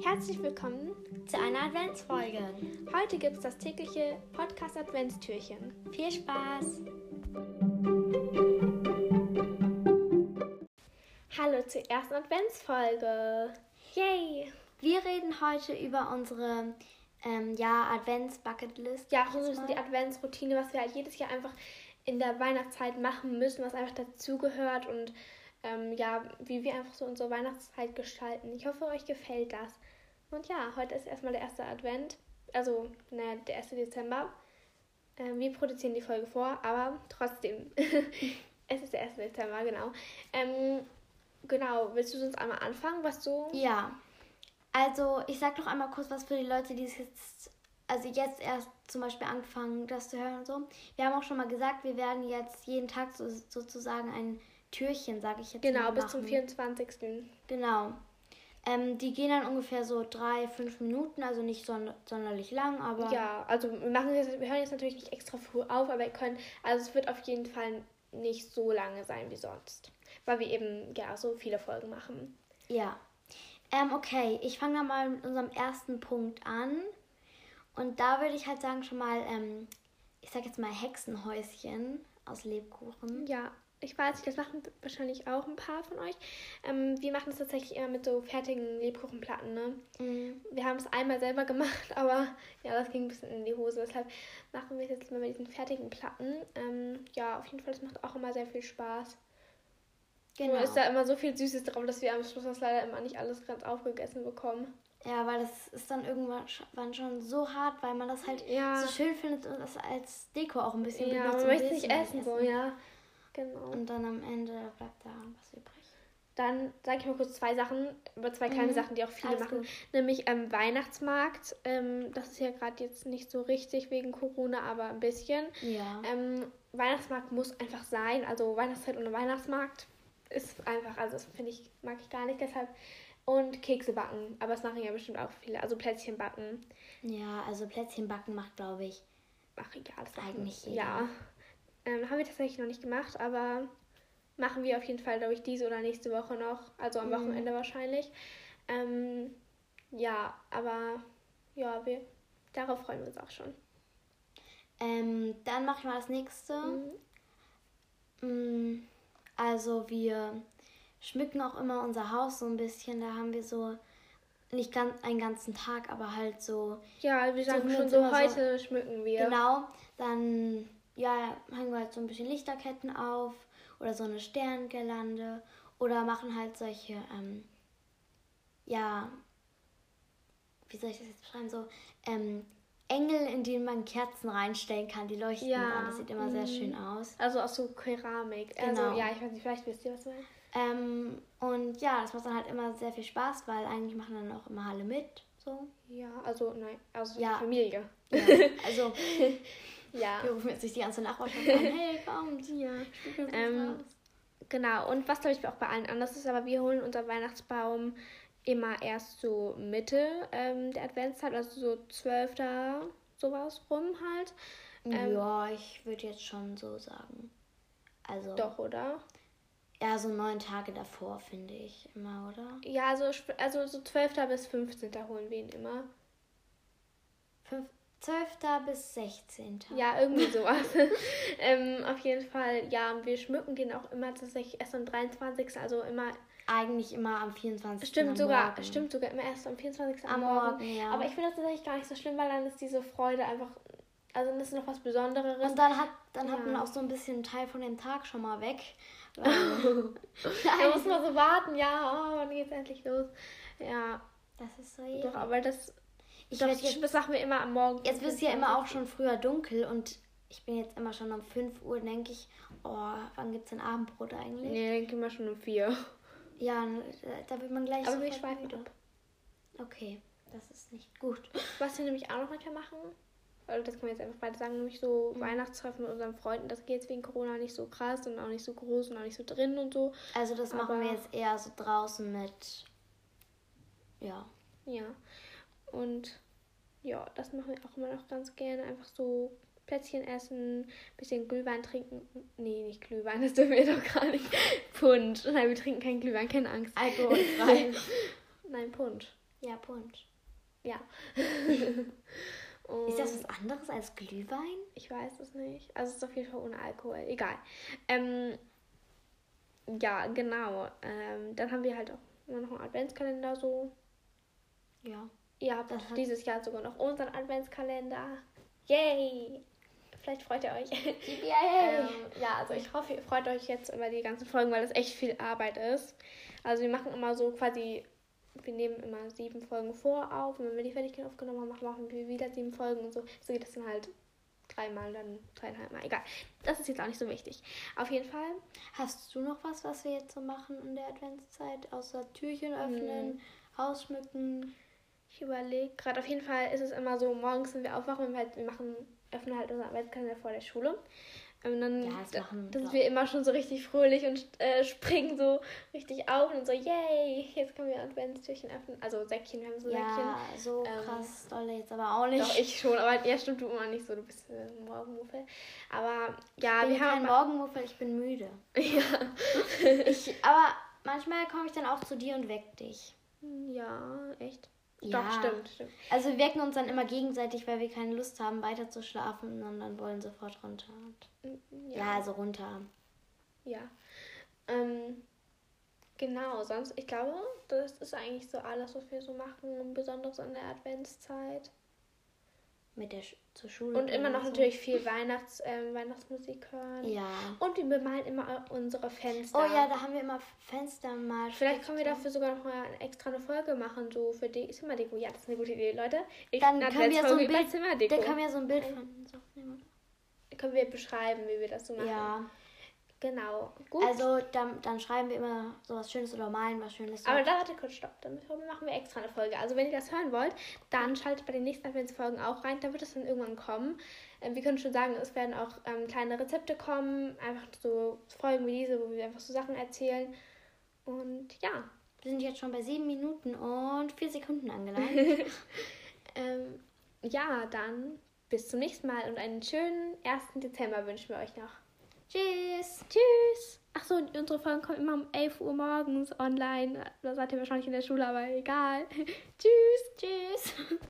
Herzlich willkommen zu einer Adventsfolge. Heute gibt es das tägliche Podcast-Adventstürchen. Viel Spaß! Hallo zur ersten Adventsfolge. Yay! Wir reden heute über unsere Advents-Bucketlist. Ja, so ein bisschen die Adventsroutine, was wir halt jedes Jahr einfach in der Weihnachtszeit machen müssen, was einfach dazugehört und wie wir einfach so unsere Weihnachtszeit gestalten. Ich hoffe, euch gefällt das. Und ja, heute ist erstmal der erste Advent, der 1. Dezember. Wir produzieren die Folge vor, aber trotzdem, es ist der 1. Dezember, genau. Willst du sonst einmal anfangen, was du... Ja, also ich sag doch einmal kurz was für die Leute, die es jetzt erst zum Beispiel angefangen, das zu hören und so. Wir haben auch schon mal gesagt, wir werden jetzt jeden Tag sozusagen ein Türchen, sage ich jetzt mal, Genau, bis machen. zum 24. Genau. Die gehen dann ungefähr so 3-5 Minuten, also nicht sonderlich lang, aber... Ja, also wir hören jetzt natürlich nicht extra früh auf, aber es wird auf jeden Fall nicht so lange sein wie sonst, weil wir eben so viele Folgen machen. Ja. Okay, ich fange dann mal mit unserem ersten Punkt an. Und da würde ich halt sagen schon mal, ich sag jetzt mal Hexenhäuschen aus Lebkuchen. Ja, ich weiß nicht, das machen wahrscheinlich auch ein paar von euch. Wir machen es tatsächlich immer mit so fertigen Lebkuchenplatten, ne? Mhm. Wir haben es einmal selber gemacht, aber ja, das ging ein bisschen in die Hose. Deshalb machen wir es jetzt mal mit diesen fertigen Platten. Auf jeden Fall, das macht auch immer sehr viel Spaß. Genau. Nur ist da immer so viel Süßes drauf, dass wir am Schluss das leider immer nicht alles ganz aufgegessen bekommen. Ja, weil das ist dann irgendwann schon so hart, weil man das halt so schön findet und das als Deko auch ein bisschen benutzt. Ja, man möchte es nicht essen, so, ja. Genau. Und dann am Ende bleibt da was übrig. Dann sage ich mal kurz zwei kleine Sachen, die auch viele machen. Gut. Nämlich Weihnachtsmarkt. Das ist ja gerade jetzt nicht so richtig wegen Corona, aber ein bisschen. Ja. Weihnachtsmarkt muss einfach sein. Also Weihnachtszeit ohne Weihnachtsmarkt ist einfach, das mag ich gar nicht, deshalb. Und Kekse backen, aber das machen ja bestimmt auch viele. Also Plätzchen backen. Ja, also Plätzchen backen macht, glaube ich, das eigentlich jeder. Ja. Haben wir tatsächlich noch nicht gemacht, aber machen wir auf jeden Fall, glaube ich, diese oder nächste Woche noch. Also am Wochenende wahrscheinlich. Darauf freuen wir uns auch schon. Dann mache ich mal das nächste. Also wir schmücken auch immer unser Haus so ein bisschen. Da haben wir so nicht ganz einen ganzen Tag, aber halt so... Ja, wir sagen schon so, heute schmücken wir. Genau, dann hängen wir halt so ein bisschen Lichterketten auf oder so eine Sterngirlande oder machen halt solche, wie soll ich das jetzt beschreiben, so Engel, in denen man Kerzen reinstellen kann, die leuchten dann. Das sieht immer sehr schön aus. Also aus so Keramik. Genau. Also ja, ich weiß nicht, vielleicht wisst ihr, was ich meine. Und ja, das macht dann halt immer sehr viel Spaß, weil eigentlich machen dann auch immer alle mit. So. Ja, die Familie. Ja, also ja. Wir rufen jetzt nicht die ganze Nachbarschaft an. Hey, kommt. Ja. Genau, und was glaube ich auch bei allen anders ist, aber wir holen unseren Weihnachtsbaum immer erst so Mitte der Adventszeit, also so 12. sowas rum halt. Ja, ich würde jetzt schon so sagen. Also. Doch, oder? Ja, so 9 Tage davor, finde ich immer, oder? Ja, also so 12. bis 15. holen wir ihn immer. 12. bis 16. Ja, irgendwie sowas. Auf jeden Fall, ja, wir schmücken den auch immer tatsächlich erst am 23. Also immer... Eigentlich immer am 24. Stimmt sogar immer erst am 24. Am Morgen, ja. Aber ich finde das tatsächlich gar nicht so schlimm, weil dann ist diese Freude einfach... Also dann ist noch was Besonderes. Und dann hat man auch so ein bisschen einen Teil von dem Tag schon mal weg. Da muss man so warten, wann geht's endlich los? Ja. Das ist so Doch, aber das machen wir immer am Morgen. Jetzt wird es ja immer auch schon früher dunkel und ich bin jetzt immer schon um 5 Uhr, denke ich, wann gibt's denn Abendbrot eigentlich? Nee, denke immer schon um 4. Ja, da wird man gleich aber wir schweifen ab. Okay, das ist nicht gut. Was wir nämlich auch noch manchmal machen, also das können wir jetzt einfach beide sagen, nämlich so Weihnachtstreffen mit unseren Freunden, das geht jetzt wegen Corona nicht so krass und auch nicht so groß und auch nicht so drin und so. Also das machen wir jetzt eher so draußen mit, ja. Ja, und ja, das machen wir auch immer noch ganz gerne, einfach so Plätzchen essen, bisschen Glühwein trinken. Nee, nicht Glühwein, das dürfen wir doch gar nicht. Punsch. Nein, wir trinken keinen Glühwein, keine Angst. Alkoholfrei. Nein, Punsch. Ja, Punsch. Ja. Ist das was anderes als Glühwein? Ich weiß es nicht. Also es ist auf jeden Fall ohne Alkohol. Egal. Ja, genau. Dann haben wir halt auch immer noch einen Adventskalender so. Ja. Ihr habt dieses Jahr sogar noch unseren Adventskalender. Yay! Vielleicht freut ihr euch. Yay! Ja, also ich hoffe, ihr freut euch jetzt über die ganzen Folgen, weil das echt viel Arbeit ist. Also wir machen immer so quasi, wir nehmen immer 7 Folgen auf und wenn wir die fertig aufgenommen haben, machen wir wieder 7 Folgen und so. So geht das dann halt 3 Mal, dann 3,5 Mal. Egal. Das ist jetzt auch nicht so wichtig. Auf jeden Fall. Hast du noch was wir jetzt so machen in der Adventszeit? Außer Türchen öffnen, ausschmücken? Ich überlege gerade, auf jeden Fall ist es immer so, morgens, wenn wir aufwachen, öffnen halt unseren Adventskalender vor der Schule. Und dann sind wir immer schon so richtig fröhlich und springen so richtig auf und so, yay, jetzt können wir Adventstürchen öffnen. Also Säckchen, wir haben so Säckchen. Ja, so krass dolle jetzt aber auch nicht. Doch, ich schon, aber ja, stimmt, du immer nicht so, du bist ein Morgenmuffel. Aber ja, wir haben kein Morgenmuffel, ich bin müde. Ja. Aber manchmal komme ich dann auch zu dir und weck dich. Ja, echt? Ja. Doch, stimmt. Also wir wecken uns dann immer gegenseitig, weil wir keine Lust haben, weiter zu schlafen und dann wollen sofort runter. Ja, also runter. Ja. Genau, sonst, ich glaube, das ist eigentlich so alles, was wir so machen, besonders in der Adventszeit. Zur Schule. Und immer noch natürlich viel Weihnachtsmusik hören. Ja. Und wir bemalen immer unsere Fenster. Oh ja, da haben wir immer Fenster mal. Vielleicht können wir dafür sogar noch mal extra eine Folge machen, so für die Zimmerdeko. Ja, das ist eine gute Idee, Leute. Dann können wir so ein Bild, Zimmerdeko. Dann können wir so ein Bild von uns aufnehmen. Können wir beschreiben, wie wir das so machen. Ja. Genau. Gut. Also dann schreiben wir immer so was Schönes oder malen was Schönes. Aber da warte kurz, stopp. Dann machen wir extra eine Folge. Also wenn ihr das hören wollt, dann schaltet bei den nächsten Adventsfolgen auch rein. Da wird es dann irgendwann kommen. Wir können schon sagen, es werden auch kleine Rezepte kommen. Einfach so Folgen wie diese, wo wir einfach so Sachen erzählen. Und ja. Wir sind jetzt schon bei 7 Minuten und 4 Sekunden angelangt. Ja, dann bis zum nächsten Mal und einen schönen 1. Dezember wünschen wir euch noch. Tschüss. Tschüss. Achso, unsere Folgen kommen immer um 11 Uhr morgens online. Da seid ihr wahrscheinlich in der Schule, aber egal. Tschüss. Tschüss.